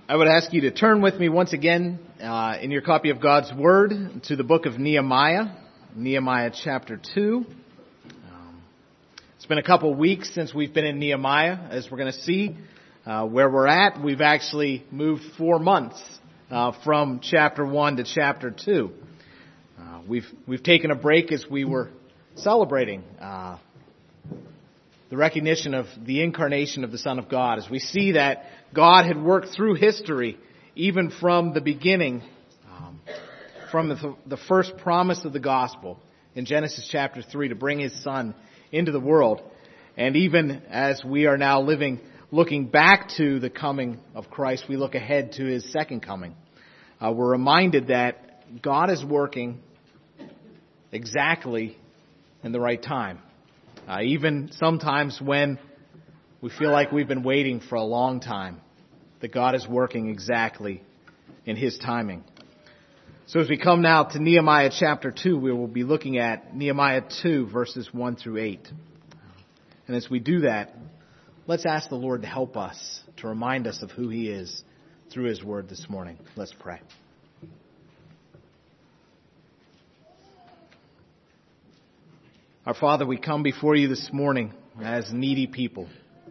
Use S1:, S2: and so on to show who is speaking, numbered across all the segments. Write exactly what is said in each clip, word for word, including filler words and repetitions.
S1: I would ask you to turn with me once again uh, in your copy of God's Word to the book of Nehemiah, Nehemiah chapter two. Um, it's been a couple weeks since we've been in Nehemiah, as we're going to see uh, where we're at. We've actually moved four months uh, from chapter one to chapter two. Uh, we've we've taken a break as we were celebrating uh, the recognition of the incarnation of the Son of God, as we see that God had worked through history, even from the beginning, um, from the, the first promise of the gospel in Genesis chapter three to bring His Son into the world. And even as we are now living, looking back to the coming of Christ, we look ahead to His second coming. Uh, we're reminded that God is working exactly in the right time. Uh, even sometimes when we feel like we've been waiting for a long time, that God is working exactly in His timing. So as we come now to Nehemiah chapter two, we will be looking at Nehemiah two verses one through eight. And as we do that, let's ask the Lord to help us, to remind us of who He is through His Word this morning. Let's pray. Our Father, we come before You this morning as needy people,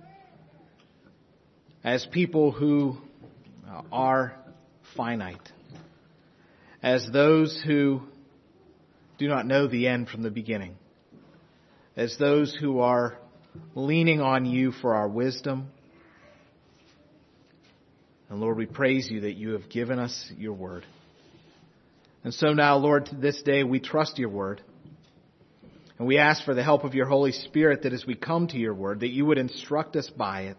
S1: as people who are finite, as those who do not know the end from the beginning, as those who are leaning on You for our wisdom. And Lord, we praise You that You have given us Your Word. And so now, Lord, to this day we trust Your Word. And we ask for the help of Your Holy Spirit that as we come to Your Word, that You would instruct us by it,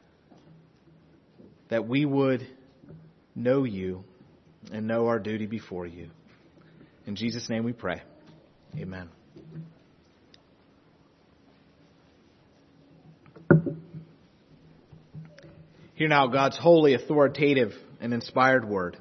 S1: that we would know You and know our duty before You. In Jesus' name we pray. Amen. Hear now God's holy, authoritative, and inspired Word.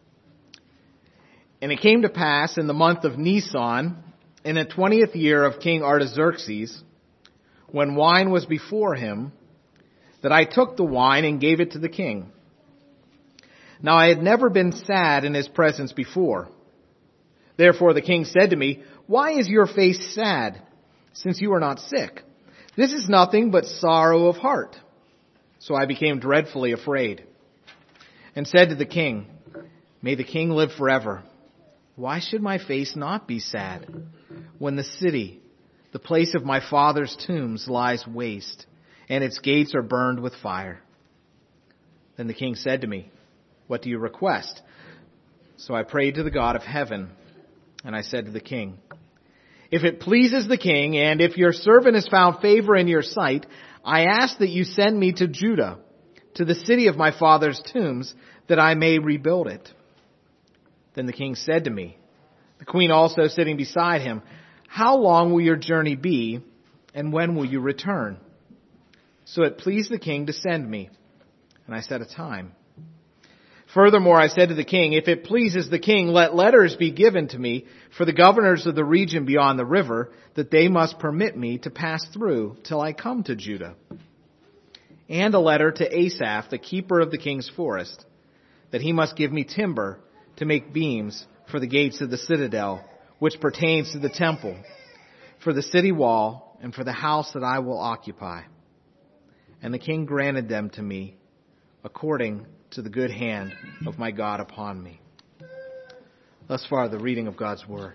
S1: And it came to pass in the month of Nisan, in the twentieth year of King Artaxerxes, when wine was before him, that I took the wine and gave it to the king. Now I had never been sad in his presence before. Therefore the king said to me, "Why is your face sad, since you are not sick? This is nothing but sorrow of heart." So I became dreadfully afraid, and said to the king, "May the king live forever. Why should my face not be sad, when the city, the place of my father's tombs, lies waste, and its gates are burned with fire?" Then the king said to me, "What do you request?" So I prayed to the God of heaven, and I said to the king, "If it pleases the king, and if your servant has found favor in your sight, I ask that you send me to Judah, to the city of my father's tombs, that I may rebuild it." Then the king said to me, the queen also sitting beside him, "How long will your journey be, and when will you return?" So it pleased the king to send me, and I set a time. Furthermore, I said to the king, "If it pleases the king, let letters be given to me for the governors of the region beyond the river, that they must permit me to pass through till I come to Judah. And a letter to Asaph, the keeper of the king's forest, that he must give me timber to make beams for the gates of the citadel, which pertains to the temple, for the city wall, and for the house that I will occupy." And the king granted them to me, according to the good hand of my God upon me. Thus far, the reading of God's Word.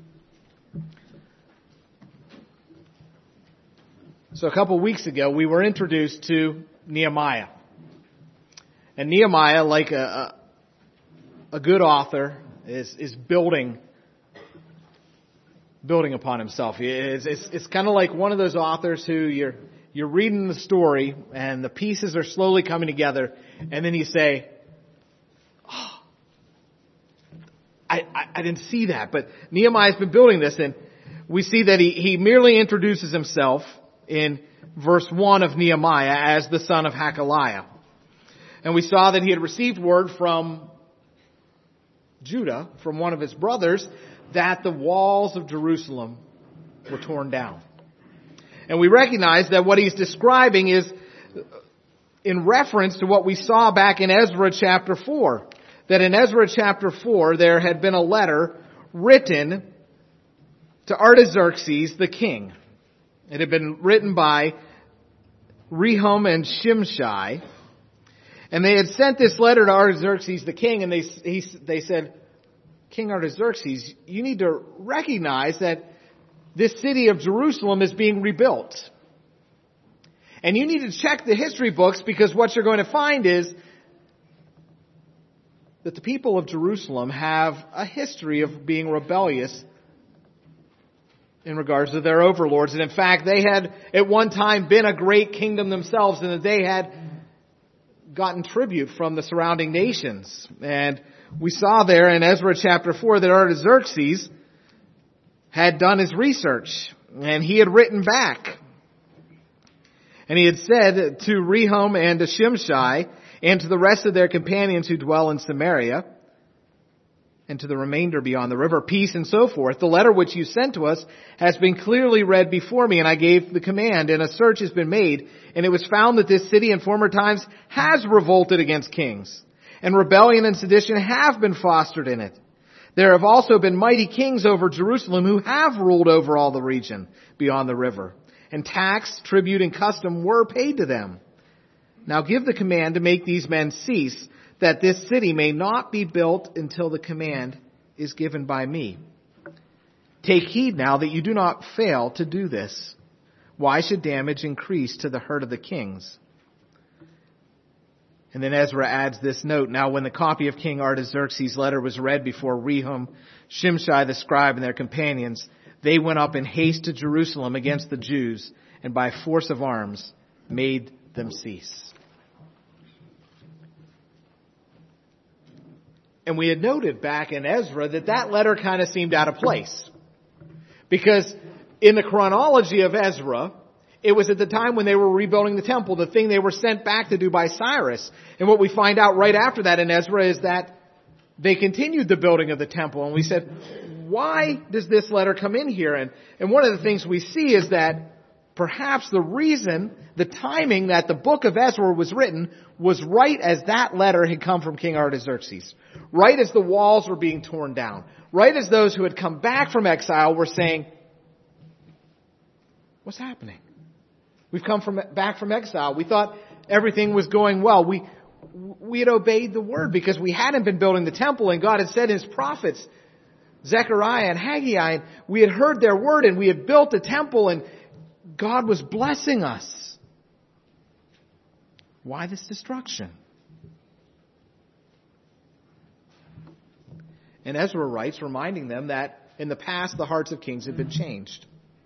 S1: So a couple weeks ago, we were introduced to Nehemiah. And Nehemiah, like a, a, a good author, is, is building building upon himself. It's, it's, it's kind of like one of those authors who you're you're reading the story and the pieces are slowly coming together, and then you say, "Oh, I, I, I didn't see that." But Nehemiah's been building this, and we see that he, he merely introduces himself in verse one of Nehemiah as the son of Hakaliah. And we saw that he had received word from Judah, from one of his brothers, that the walls of Jerusalem were torn down. And we recognize that what he's describing is in reference to what we saw back in Ezra chapter four. That in Ezra chapter four, there had been a letter written to Artaxerxes the king. It had been written by Rehum and Shimshai. And they had sent this letter to Artaxerxes the king, and they, he, they said, King Artaxerxes, you need to recognize that this city of Jerusalem is being rebuilt. And you need to check the history books, because what you're going to find is that the people of Jerusalem have a history of being rebellious in regards to their overlords. And in fact, they had at one time been a great kingdom themselves, and that they had gotten tribute from the surrounding nations. And we saw there in Ezra chapter four that Artaxerxes had done his research, and he had written back. And he had said to Rehum and to Shimshai and to the rest of their companions who dwell in Samaria, and to the remainder beyond the river, peace and so forth. The letter which you sent to us has been clearly read before me, and I gave the command, and a search has been made, and it was found that this city in former times has revolted against kings, and rebellion and sedition have been fostered in it. There have also been mighty kings over Jerusalem who have ruled over all the region beyond the river, and tax, tribute, and custom were paid to them. Now give the command to make these men cease, that this city may not be built until the command is given by me. Take heed now that you do not fail to do this. Why should damage increase to the hurt of the kings? And then Ezra adds this note. Now when the copy of King Artaxerxes' letter was read before Rehum, Shimshai the scribe, and their companions, they went up in haste to Jerusalem against the Jews, and by force of arms made them cease. And we had noted back in Ezra that that letter kind of seemed out of place. Because in the chronology of Ezra, it was at the time when they were rebuilding the temple, the thing they were sent back to do by Cyrus. And what we find out right after that in Ezra is that they continued the building of the temple. And we said, why does this letter come in here? And, and one of the things we see is that perhaps the reason, the timing that the book of Ezra was written was right as that letter had come from King Artaxerxes. Right as the walls were being torn down. Right as those who had come back from exile were saying, what's happening? We've come from back from exile. We thought everything was going well. We, we had obeyed the word because we hadn't been building the temple, and God had said in His prophets, Zechariah and Haggai, and we had heard their word, and we had built the temple, and God was blessing us. Why this destruction? And Ezra writes, reminding them that in the past the hearts of kings had been changed.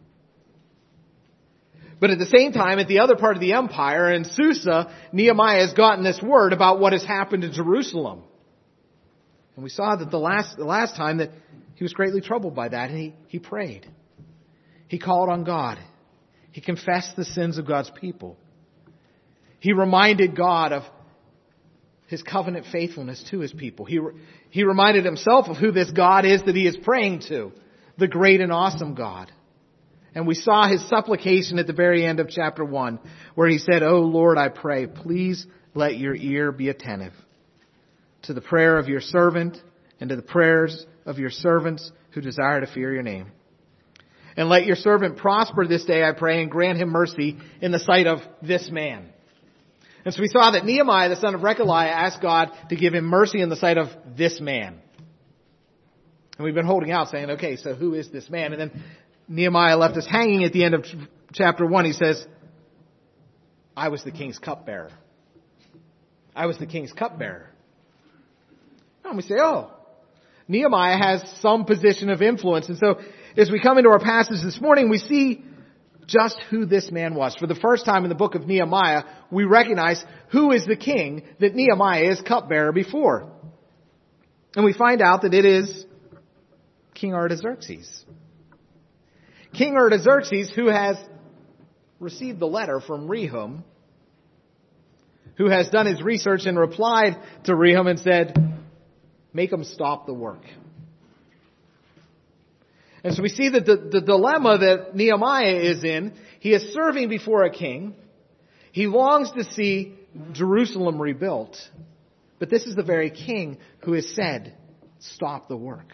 S1: But at the same time, at the other part of the empire, in Susa, Nehemiah has gotten this word about what has happened to Jerusalem. And we saw that the last, the last time that he was greatly troubled by that, and he, he prayed. He called on God. He confessed the sins of God's people. He reminded God of His covenant faithfulness to His people. He, he reminded himself of who this God is that he is praying to, the great and awesome God. And we saw his supplication at the very end of chapter one, where he said, "O Lord, I pray, please let your ear be attentive to the prayer of your servant and to the prayers of your servants who desire to fear your name. And let your servant prosper this day, I pray, and grant him mercy in the sight of this man." And so we saw that Nehemiah, the son of Rechaliah, asked God to give him mercy in the sight of this man. And we've been holding out saying, okay, so who is this man? And then Nehemiah left us hanging at the end of chapter one. He says, I was the king's cupbearer. I was the king's cupbearer. And we say, oh, Nehemiah has some position of influence. And so as we come into our passage this morning, we see just who this man was. For the first time in the book of Nehemiah, we recognize who is the king that Nehemiah is cupbearer before. And we find out that it is King Artaxerxes. King Artaxerxes, who has received the letter from Rehum, who has done his research and replied to Rehum and said, make him stop the work. And so we see that the, the dilemma that Nehemiah is in, he is serving before a king. He longs to see Jerusalem rebuilt. But this is the very king who has said, stop the work.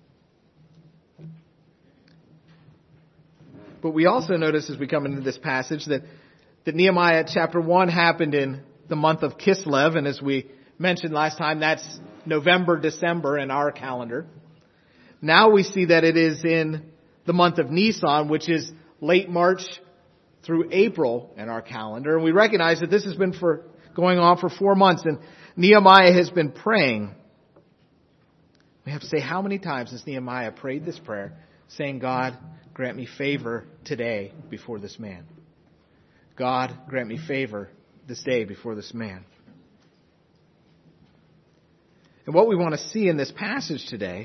S1: But we also notice as we come into this passage that, that Nehemiah chapter one happened in the month of Kislev. And as we mentioned last time, that's November, December in our calendar. Now we see that it is in the month of Nisan, which is late March through April in our calendar. And we recognize that this has been for going on for four months. And Nehemiah has been praying. We have to say, how many times has Nehemiah prayed this prayer, saying, God, grant me favor today before this man. God, grant me favor this day before this man. And what we want to see in this passage today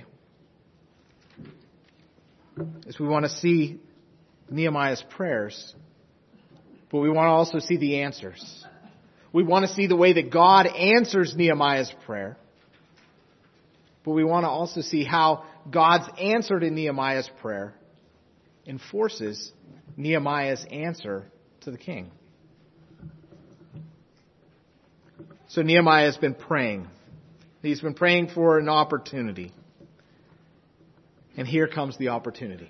S1: is we want to see Nehemiah's prayers, but we want to also see the answers. We want to see the way that God answers Nehemiah's prayer, but we want to also see how God's answer to Nehemiah's prayer enforces Nehemiah's answer to the king. So Nehemiah has been praying. He's been praying for an opportunity. And here comes the opportunity.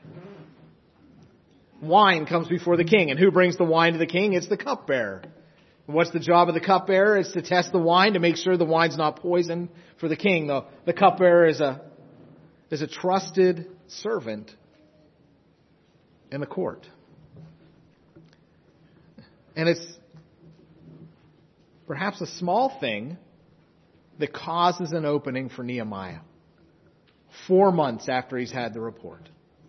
S1: Wine comes before the king. And who brings the wine to the king? It's the cupbearer. And what's the job of the cupbearer? It's to test the wine to make sure the wine's not poison for the king. The, the cupbearer is a, is a trusted servant in the court. And it's perhaps a small thing that causes an opening for Nehemiah. Four months after he's had the report.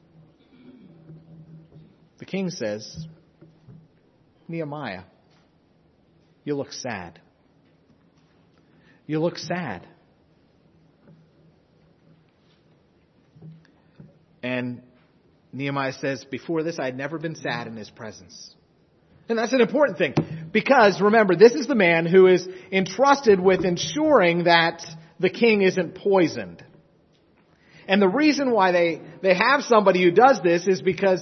S1: The king says, Nehemiah, you look sad. You look sad. And Nehemiah says, before this, I had never been sad in his presence. And that's an important thing. Because, remember, this is the man who is entrusted with ensuring that the king isn't poisoned. And the reason why they, they have somebody who does this is because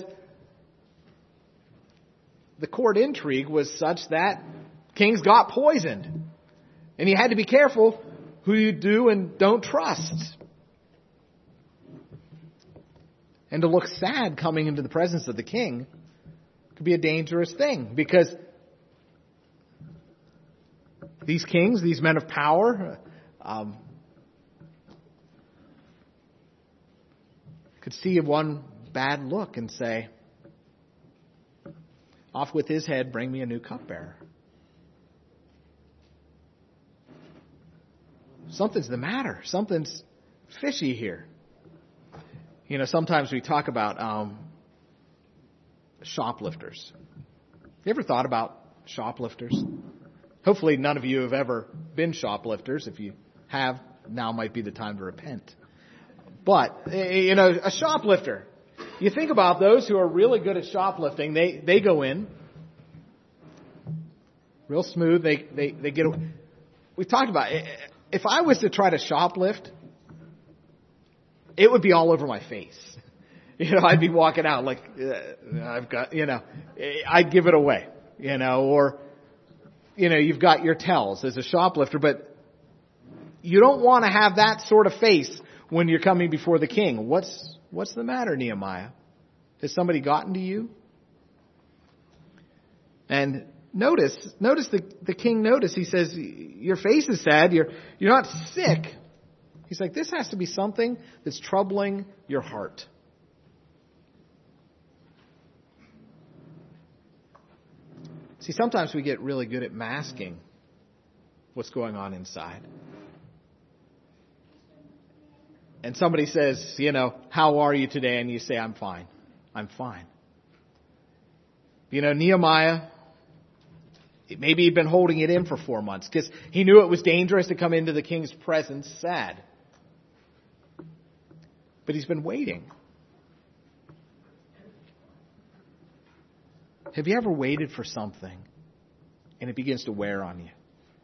S1: the court intrigue was such that kings got poisoned. And you had to be careful who you do and don't trust. And to look sad coming into the presence of the king could be a dangerous thing, because these kings, these men of power, um, could see one bad look and say, off with his head, bring me a new cupbearer. Something's the matter. Something's fishy here. You know, sometimes we talk about um, shoplifters. You ever thought about shoplifters? Hopefully none of you have ever been shoplifters. If you have, now might be the time to repent. But, you know, a shoplifter, you think about those who are really good at shoplifting, they, they go in real smooth, they, they, they get away. We've talked about it. If I was to try to shoplift, it would be all over my face. You know, I'd be walking out like, uh, I've got, you know, I'd give it away, you know, or, you know, you've got your tells as a shoplifter, but you don't want to have that sort of face when you're coming before the king. What's, what's the matter, Nehemiah? Has somebody gotten to you? And notice, notice the, the king notice, he says, your face is sad, you're, you're not sick. He's like, this has to be something that's troubling your heart. See, sometimes we get really good at masking what's going on inside. And somebody says, you know, how are you today? And you say, I'm fine. I'm fine. You know, Nehemiah, maybe he'd been holding it in for four months because he knew it was dangerous to come into the king's presence sad. But he's been waiting. Have you ever waited for something and it begins to wear on you?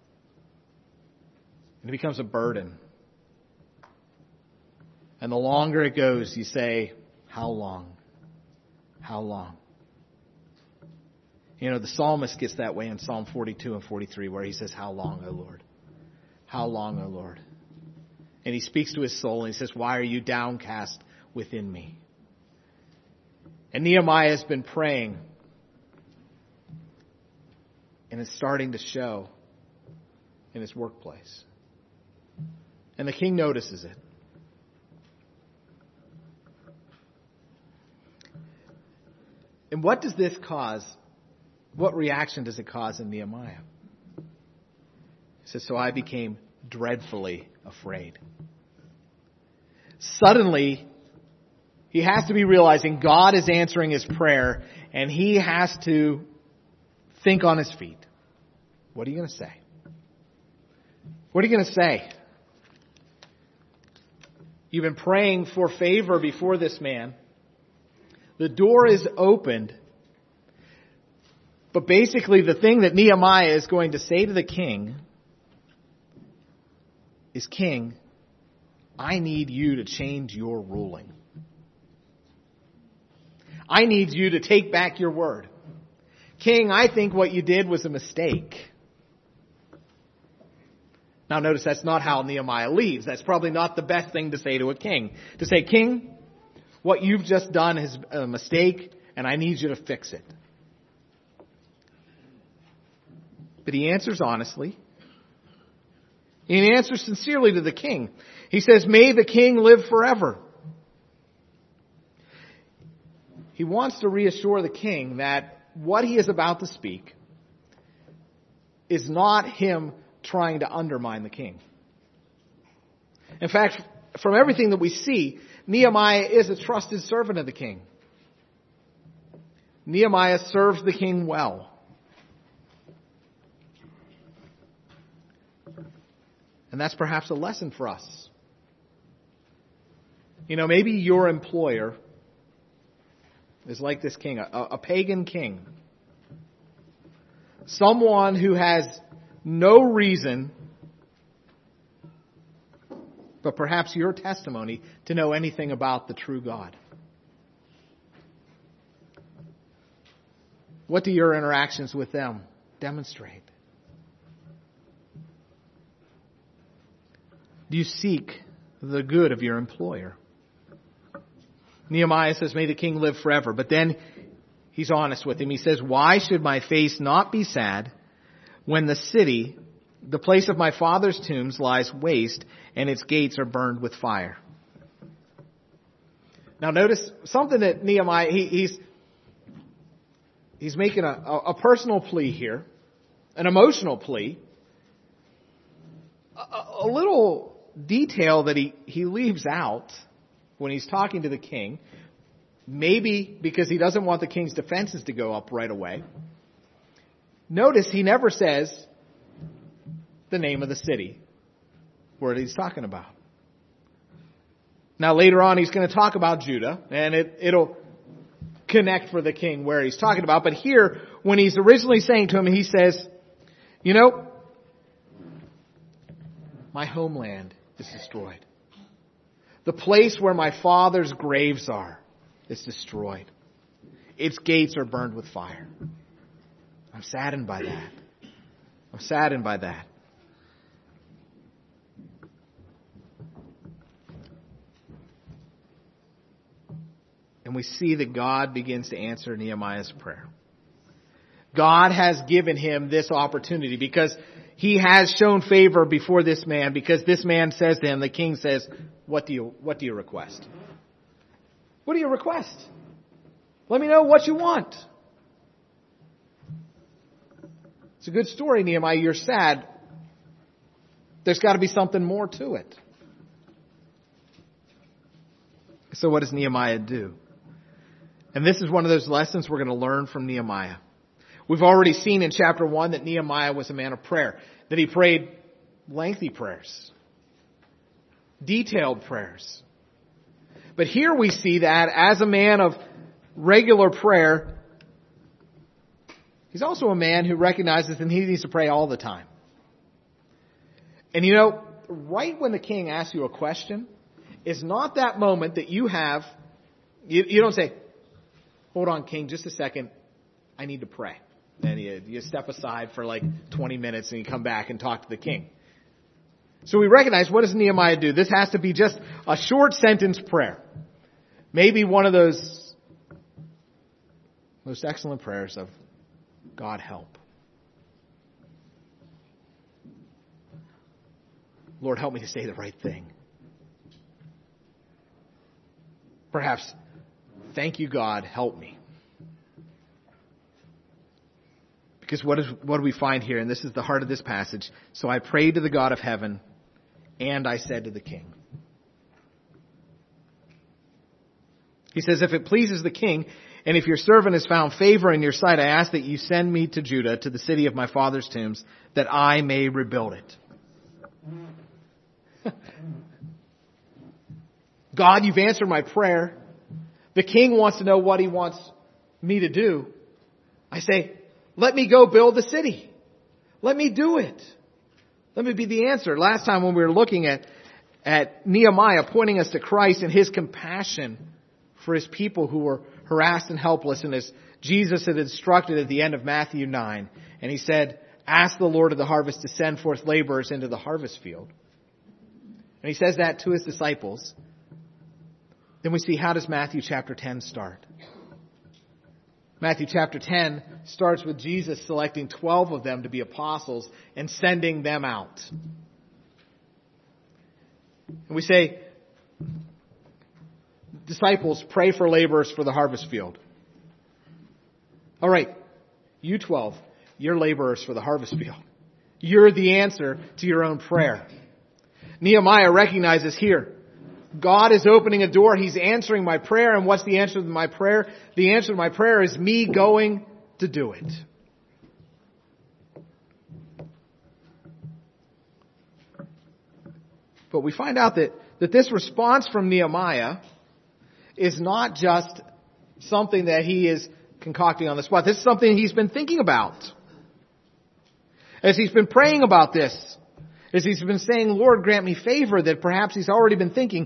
S1: And it becomes a burden. And the longer it goes, you say, how long? How long? You know, the psalmist gets that way in Psalm forty-two and forty-three where he says, how long, O Lord? How long, O Lord? And he speaks to his soul and he says, why are you downcast within me? And Nehemiah has been praying, and it's starting to show in his workplace. And the king notices it. And what does this cause? What reaction does it cause in Nehemiah? He says, so I became dreadfully afraid. Suddenly, he has to be realizing God is answering his prayer, and he has to think on his feet. What are you going to say? What are you going to say? You've been praying for favor before this man. The door is opened. But basically the thing that Nehemiah is going to say to the king is, King, I need you to change your ruling. I need you to take back your word. King, I think what you did was a mistake. Now notice that's not how Nehemiah leaves. That's probably not the best thing to say to a king. To say, King, what you've just done is a mistake and I need you to fix it. But he answers honestly. He answers sincerely to the king. He says, may the king live forever. He wants to reassure the king that what he is about to speak is not him trying to undermine the king. In fact, from everything that we see, Nehemiah is a trusted servant of the king. Nehemiah serves the king well. And that's perhaps a lesson for us. You know, maybe your employer is like this king, a, a pagan king. Someone who has no reason, but perhaps your testimony, to know anything about the true God. What do your interactions with them demonstrate? Do you seek the good of your employer? Nehemiah says, may the king live forever. But then he's honest with him. He says, why should my face not be sad when the city, the place of my father's tombs, lies waste and its gates are burned with fire? Now notice something that Nehemiah, he, he's, he's making a, a personal plea here, an emotional plea, a, a little detail that he, he leaves out when he's talking to the king, maybe because he doesn't want the king's defenses to go up right away. Notice he never says the name of the city where he's talking about. Now later on he's going to talk about Judah, and it, it'll connect for the king where he's talking about. But here, when he's originally saying to him, he says, you know, my homeland is destroyed. The place where my father's graves are is destroyed. Its gates are burned with fire. I'm saddened by that. I'm saddened by that. And we see that God begins to answer Nehemiah's prayer. God has given him this opportunity because he has shown favor before this man, because this man says to him, the king says, what do you, what do you request? What do you request? Let me know what you want. It's a good story, Nehemiah. You're sad. There's got to be something more to it. So what does Nehemiah do? And this is one of those lessons we're going to learn from Nehemiah. We've already seen in chapter one that Nehemiah was a man of prayer, that he prayed lengthy prayers, detailed prayers. But here we see that as a man of regular prayer, he's also a man who recognizes that he needs to pray all the time. And you know, right when the king asks you a question is not that moment that you have, you, you don't say, hold on, king, just a second, I need to pray. and you, you step aside for like twenty minutes and you come back and talk to the king. So we recognize, what does Nehemiah do? This has to be just a short sentence prayer. Maybe one of those most excellent prayers of, God help. Lord, help me to say the right thing. Perhaps, thank you, God, help me. Because what is what do we find here? And this is the heart of this passage. So I prayed to the God of heaven, and I said to the king. He says, if it pleases the king, and if your servant has found favor in your sight, I ask that you send me to Judah, to the city of my father's tombs, that I may rebuild it. God, you've answered my prayer. The king wants to know what he wants me to do. I say, let me go build the city. Let me do it. Let me be the answer. Last time when we were looking at, at Nehemiah pointing us to Christ and his compassion for his people who were harassed and helpless, and as Jesus had instructed at the end of Matthew nine, and he said, ask the Lord of the harvest to send forth laborers into the harvest field. And he says that to his disciples. Then we see, how does Matthew chapter ten start? Matthew chapter ten starts with Jesus selecting twelve of them to be apostles and sending them out. And we say, disciples, pray for laborers for the harvest field. All right, you twelve, you're laborers for the harvest field. You're the answer to your own prayer. Nehemiah recognizes here, God is opening a door. He's answering my prayer. And what's the answer to my prayer? The answer to my prayer is me going to do it. But we find out that, that this response from Nehemiah is not just something that he is concocting on the spot. This is something he's been thinking about. As he's been praying about this, as he's been saying, Lord, grant me favor, that perhaps he's already been thinking,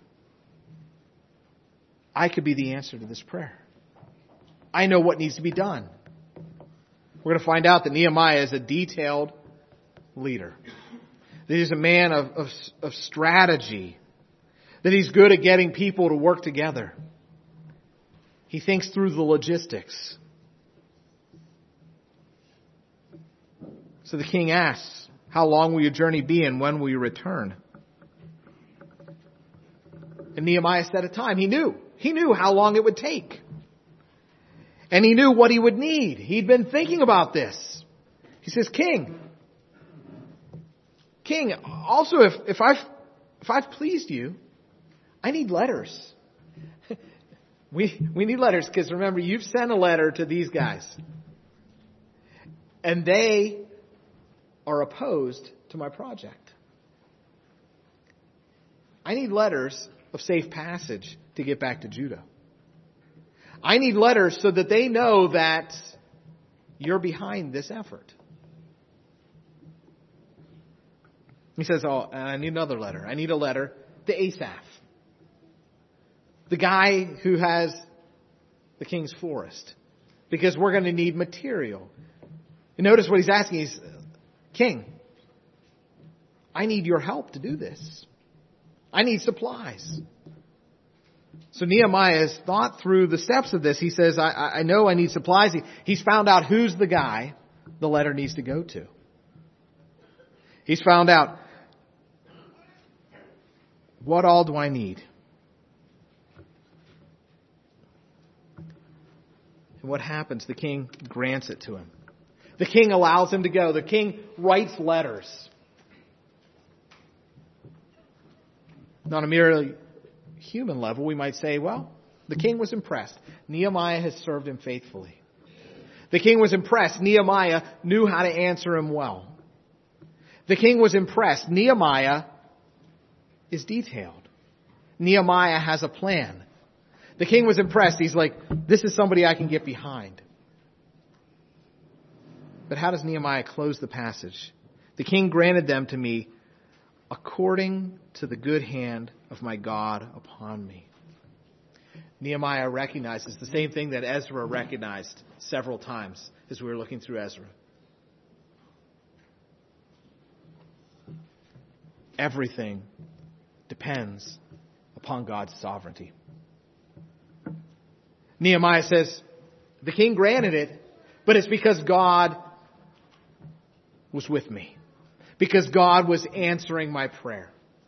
S1: I could be the answer to this prayer. I know what needs to be done. We're going to find out that Nehemiah is a detailed leader. That he's a man of, of, of strategy. That he's good at getting people to work together. He thinks through the logistics. So the king asks, how long will your journey be and when will you return? And Nehemiah set a time. He knew. He knew how long it would take. And he knew what he would need. He'd been thinking about this. He says, King, King, also if, if I've if I've pleased you, I need letters. we we need letters because remember, you've sent a letter to these guys. And they are opposed to my project. I need letters of safe passage to get back to Judah. I need letters so that they know that you're behind this effort. He says, oh, I need another letter. I need a letter to Asaph, the guy who has the king's forest, because we're going to need material. And notice what he's asking. He's, King, I need your help to do this. I need supplies. So Nehemiah has thought through the steps of this. He says, I, I know I need supplies. He, he's found out who's the guy the letter needs to go to. He's found out, what all do I need? And what happens? The king grants it to him. The king allows him to go. The king writes letters. On a merely human level, we might say, well, the king was impressed. Nehemiah has served him faithfully. The king was impressed. Nehemiah knew how to answer him well. The king was impressed. Nehemiah is detailed. Nehemiah has a plan. The king was impressed. He's like, this is somebody I can get behind. But how does Nehemiah close the passage? The king granted them to me according to the good hand of my God upon me. Nehemiah recognizes the same thing that Ezra recognized several times as we were looking through Ezra. Everything depends upon God's sovereignty. Nehemiah says, the king granted it, but it's because God was with me. Because God was answering my prayer.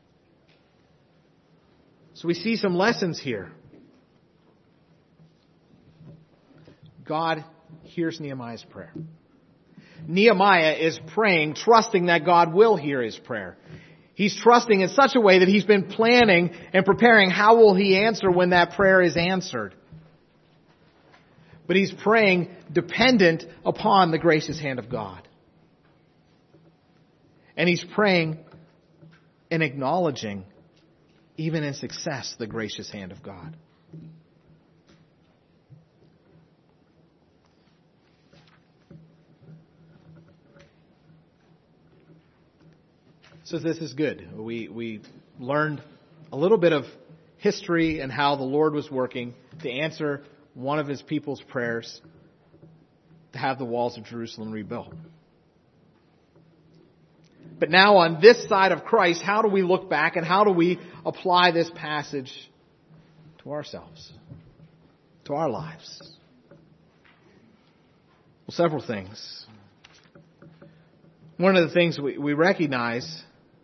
S1: So we see some lessons here. God hears Nehemiah's prayer. Nehemiah is praying, trusting that God will hear his prayer. He's trusting in such a way that he's been planning and preparing how will he answer when that prayer is answered. But he's praying dependent upon the gracious hand of God. And he's praying and acknowledging, even in success, the gracious hand of God. So this is good. We we learned a little bit of history and how the Lord was working to answer one of his people's prayers to have the walls of Jerusalem rebuilt. But now on this side of Christ, how do we look back and how do we apply this passage to ourselves, to our lives? Well, several things. One of the things we, we recognize,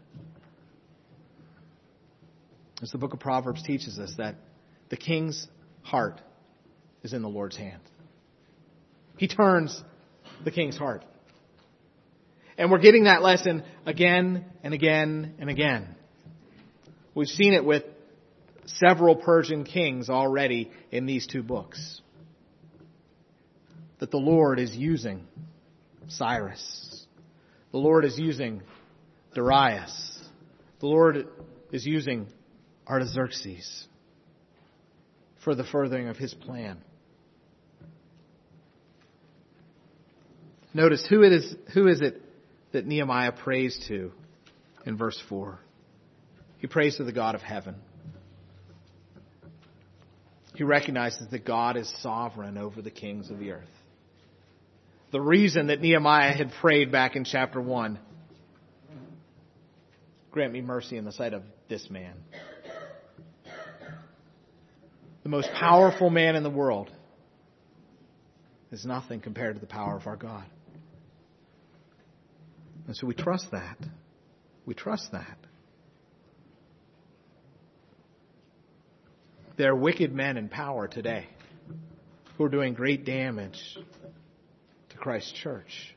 S1: as the book of Proverbs teaches us, that the king's heart is in the Lord's hand. He turns the king's heart. And we're getting that lesson again and again and again. We've seen it with several Persian kings already in these two books. That the Lord is using Cyrus. The Lord is using Darius. The Lord is using Artaxerxes for the furthering of his plan. Notice who it is, who is it that Nehemiah prays to in verse four. He prays to the God of heaven. He recognizes that God is sovereign over the kings of the earth. The reason that Nehemiah had prayed back in chapter one, grant me mercy in the sight of this man. The most powerful man in the world is nothing compared to the power of our God. And so we trust that. We trust that. There are wicked men in power today who are doing great damage to Christ's church.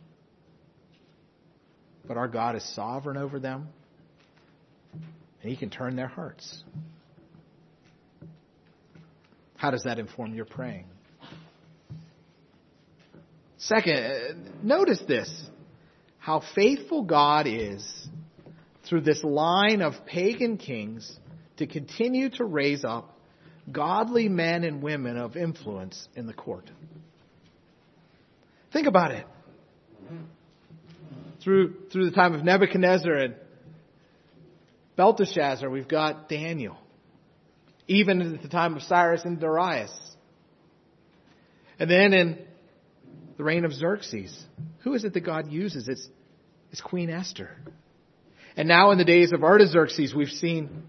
S1: But our God is sovereign over them, and He can turn their hearts. How does that inform your praying? Second, notice this. How faithful God is through this line of pagan kings to continue to raise up godly men and women of influence in the court. Think about it. Through, through the time of Nebuchadnezzar and Belteshazzar, we've got Daniel. Even at the time of Cyrus and Darius. And then in the reign of Xerxes, who is it that God uses? It's, it's Queen Esther. And now in the days of Artaxerxes, we've seen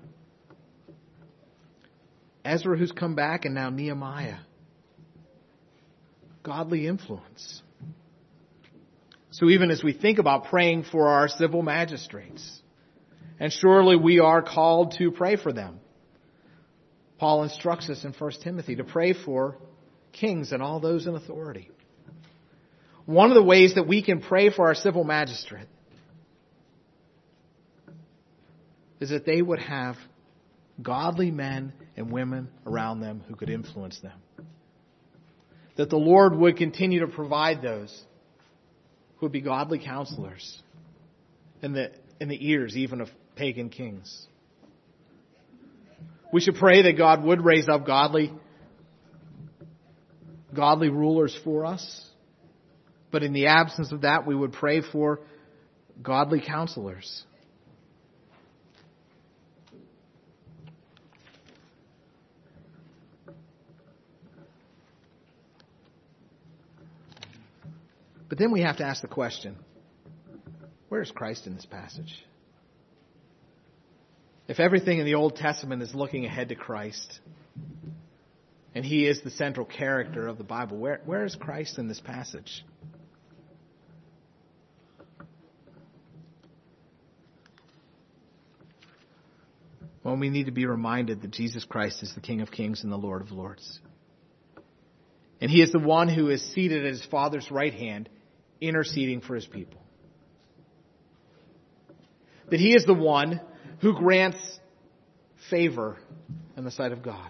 S1: Ezra who's come back, and now Nehemiah. Godly influence. So even as we think about praying for our civil magistrates, and surely we are called to pray for them. Paul instructs us in First Timothy to pray for kings and all those in authority. One of the ways that we can pray for our civil magistrate is that they would have godly men and women around them who could influence them. That the Lord would continue to provide those who would be godly counselors in the, in the ears even of pagan kings. We should pray that God would raise up godly, godly rulers for us. But in the absence of that, we would pray for godly counselors. But then we have to ask the question, where is Christ in this passage? If everything in the Old Testament is looking ahead to Christ, and He is the central character of the Bible, where, where is Christ in this passage? Well, we need to be reminded that Jesus Christ is the King of Kings and the Lord of Lords. And He is the one who is seated at His Father's right hand, interceding for His people. That He is the one who grants favor in the sight of God.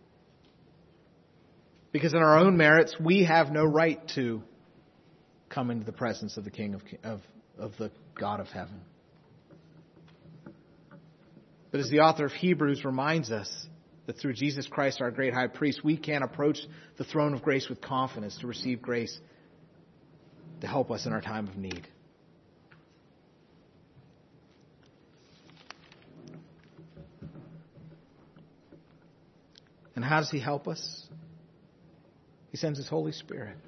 S1: Because in our own merits, we have no right to come into the presence of the King of, of, of the God of heaven. But as the author of Hebrews reminds us, that through Jesus Christ, our great high priest, we can approach the throne of grace with confidence to receive grace to help us in our time of need. And how does He help us? He sends His Holy Spirit.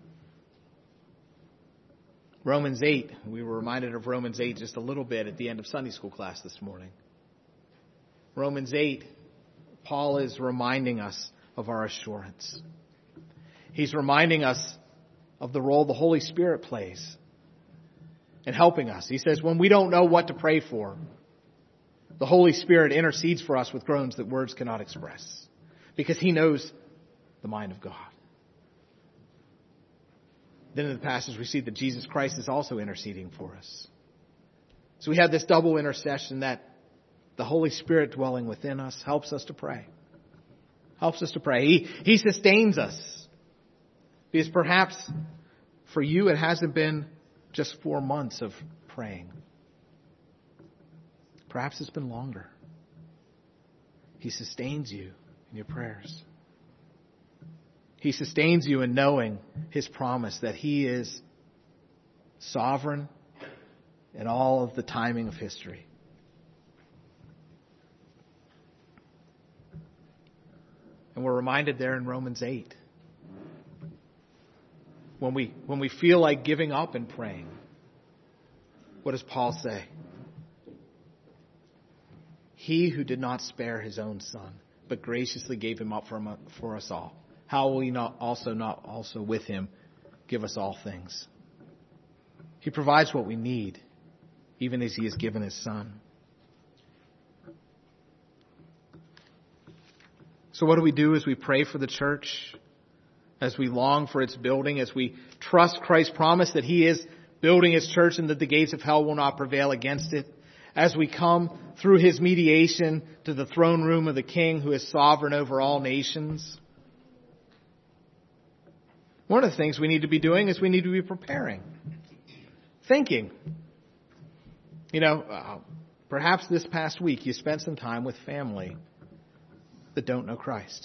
S1: Romans eight, we were reminded of Romans eight just a little bit at the end of Sunday school class this morning. Romans eight, Paul is reminding us of our assurance. He's reminding us of the role the Holy Spirit plays in helping us. He says, when we don't know what to pray for, the Holy Spirit intercedes for us with groans that words cannot express, because He knows the mind of God. Then in the passage we see that Jesus Christ is also interceding for us. So we have this double intercession that the Holy Spirit dwelling within us helps us to pray. Helps us to pray. He, he sustains us. Because perhaps for you it hasn't been just four months of praying. Perhaps it's been longer. He sustains you in your prayers. He sustains you in knowing His promise that He is sovereign in all of the timing of history. And we're reminded there in Romans eight, when we, when we feel like giving up and praying, what does Paul say? He who did not spare His own Son, but graciously gave Him up for, for us all, how will He not also not also with Him give us all things? He provides what we need, even as He has given His Son. So what do we do as we pray for the church, as we long for its building, as we trust Christ's promise that He is building His church and that the gates of hell will not prevail against it, as we come through His mediation to the throne room of the King who is sovereign over all nations? One of the things we need to be doing is we need to be preparing, thinking. You know, uh, perhaps this past week you spent some time with family that don't know Christ.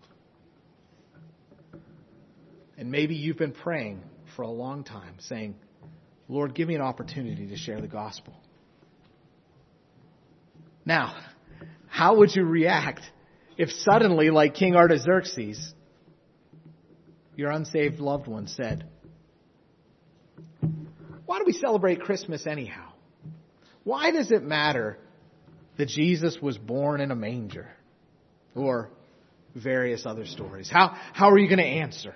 S1: And maybe you've been praying for a long time, saying, Lord, give me an opportunity to share the gospel. Now, how would you react if suddenly, like King Artaxerxes, your unsaved loved one said, why do we celebrate Christmas anyhow? Why does it matter that Jesus was born in a manger? Or various other stories. How, how are you going to answer?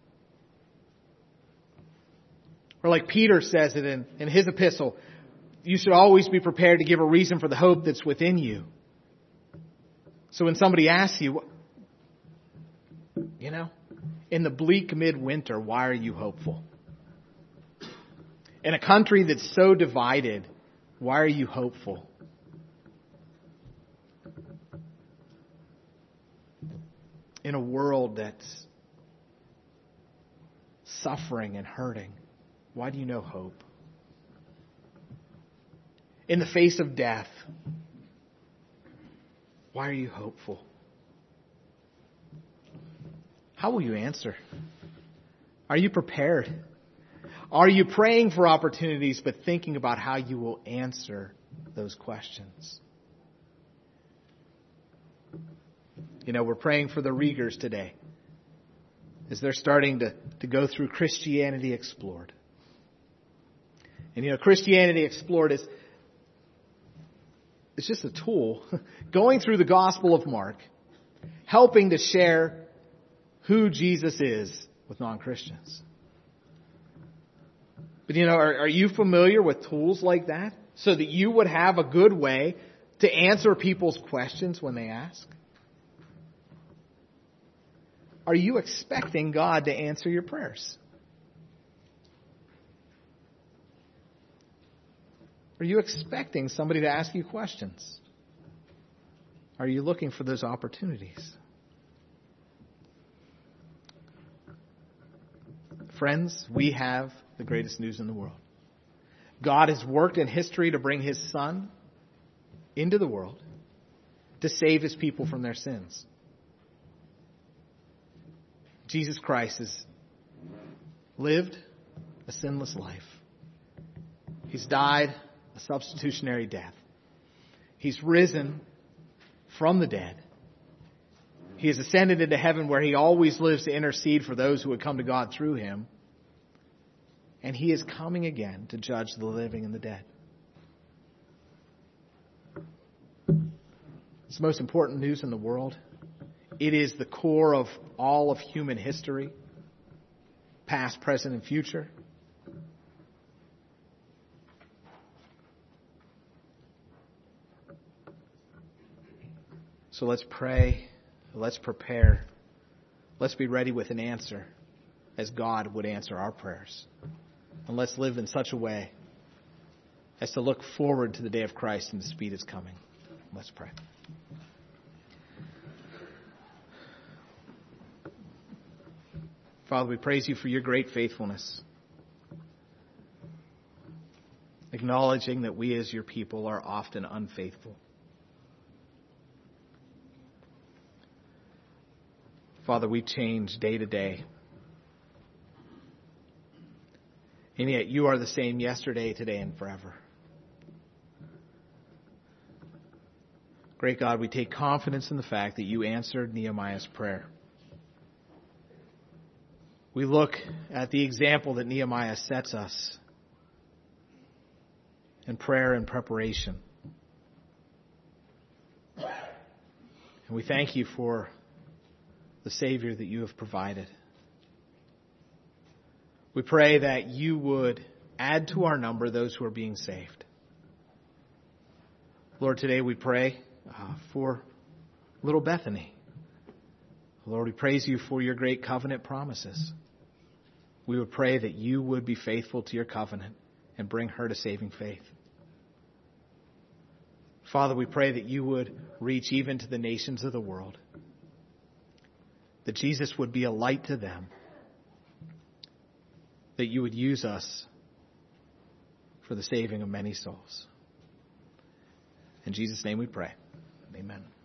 S1: Or like Peter says it in, in his epistle, you should always be prepared to give a reason for the hope that's within you. So when somebody asks you, you know, in the bleak midwinter, why are you hopeful? In a country that's so divided, why are you hopeful? In a world that's suffering and hurting, why do you know hope? In the face of death, why are you hopeful? How will you answer? Are you prepared? Are you praying for opportunities but thinking about how you will answer those questions? You know, we're praying for the Riegers today as they're starting to, to go through Christianity Explored. And, you know, Christianity Explored is it's just a tool going through the Gospel of Mark, helping to share who Jesus is with non-Christians. But, you know, are, are you familiar with tools like that so that you would have a good way to answer people's questions when they ask? Are you expecting God to answer your prayers? Are you expecting somebody to ask you questions? Are you looking for those opportunities? Friends, we have the greatest news in the world. God has worked in history to bring His Son into the world to save His people from their sins. Jesus Christ has lived a sinless life. He's died a substitutionary death. He's risen from the dead. He has ascended into heaven where He always lives to intercede for those who would come to God through Him. And He is coming again to judge the living and the dead. It's the most important news in the world. It is the core of all of human history, past, present, and future. So let's pray. Let's prepare. Let's be ready with an answer as God would answer our prayers. And let's live in such a way as to look forward to the day of Christ and the speed is coming. Let's pray. Father, we praise You for Your great faithfulness, acknowledging that we as Your people are often unfaithful. Father, we change day to day. And yet You are the same yesterday, today, and forever. Great God, we take confidence in the fact that You answered Nehemiah's prayer. We look at the example that Nehemiah sets us in prayer and preparation. And we thank You for the Savior that You have provided. We pray that You would add to our number those who are being saved. Lord, today we pray uh, for little Bethany. Lord, we praise You for Your great covenant promises. We would pray that You would be faithful to Your covenant and bring her to saving faith. Father, we pray that You would reach even to the nations of the world, that Jesus would be a light to them, that You would use us for the saving of many souls. In Jesus' name we pray. Amen.